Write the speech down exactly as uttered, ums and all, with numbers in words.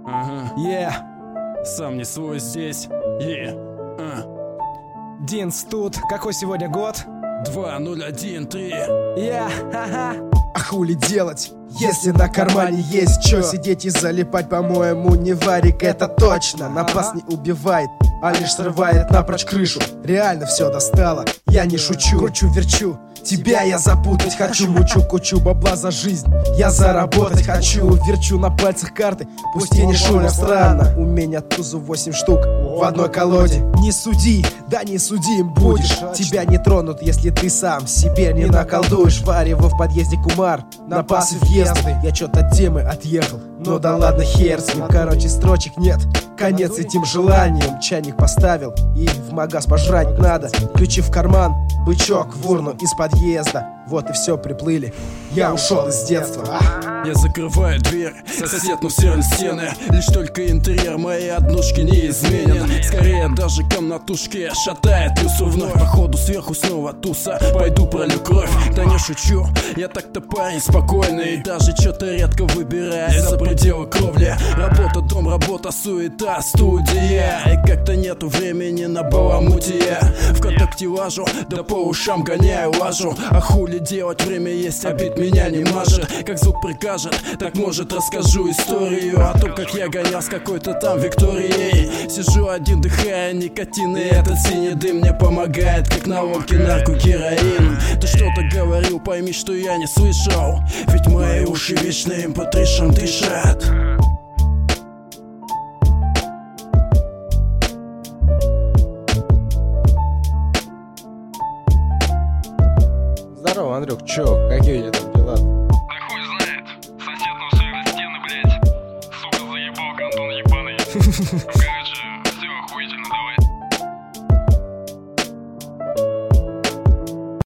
Ага. Yeah. Сам не свой здесь. Yeah. А. Динс тут. Какой сегодня год? Два ноль один три. Yeah. Ха-ха. А хули делать, если на кармане есть чё? Сидеть и залипать, по-моему, не варик, это точно. Напас не убивает, а лишь срывает напрочь крышу. Реально все достало, я не шучу. Кручу-верчу, тебя я запутать хочу. Мучу кучу бабла за жизнь, я заработать хочу. Верчу на пальцах карты, пусть я не шулер. Странно, у меня тузу восемь штук в одной колоде. Не суди, да не судим будешь. Тебя не тронут, если ты сам себе не наколдуешь. Варево в подъезде кумар, напасы въезды. Я чё-то от темы отъехал, ну да ладно, хер с ним. Короче, строчек нет, конец этим желанием. Чайник поставил и в магаз пожрать надо. Ключи в карман, бычок в урну из подъезда. Вот и все, приплыли, я ушел из детства. Я закрываю дверь, сосед, ну все стены. Лишь только интерьер моей однушки не изменен. Скорее даже комнатушки шатает плюсу вновь. Походу сверху снова туса, пойду пролю кровь. Да не шучу, я так-то парень спокойный. Даже что-то редко выбираю за пределы кровли. Работа, дом, работа, суета, студия. И как-то нету времени на баламутие. Вконтакте лажу, да по ушам гоняю лажу. А хули делать, время есть, обид меня не мажет. Как звук прикажет, так может расскажу историю о том, как я гонял с какой-то там Викторией. Сижу один, дыхая никотин, и этот синий дым мне помогает, как на ломке нарко героин. Ты что-то говорил, пойми, что я не слышал, ведь мои уши вечно эм пэ три-шем дышат. Здорово, Андрюх, чё, какие у тебя там дела? Да хуй знает, сосед на все стены, блять. Сука, заебал, гандон ебаный.